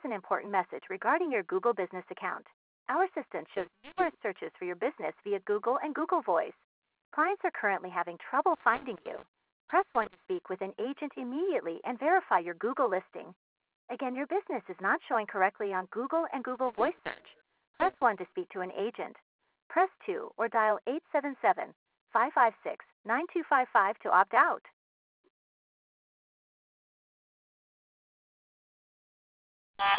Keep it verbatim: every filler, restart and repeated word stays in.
is an important message regarding your Google Business account. Our assistant shows numerous searches for your business via Google and Google Voice. Clients are currently having trouble finding you. Press one to speak with an agent immediately and verify your Google listing. Again, your business is not showing correctly on Google and Google Voice search. Press one to speak to an agent. Press two or dial eight seven seven, five five six, nine two five five to opt out.